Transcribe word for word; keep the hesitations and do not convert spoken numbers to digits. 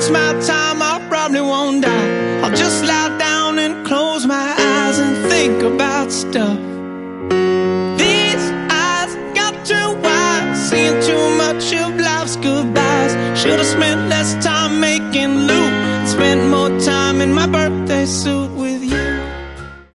takes my time, I probably won't die. I'll just lie down and close my eyes and think about stuff. These eyes got too wide, seeing too much of life's goodbyes. Should've spent less time making loot, spent more time in my birthday suit.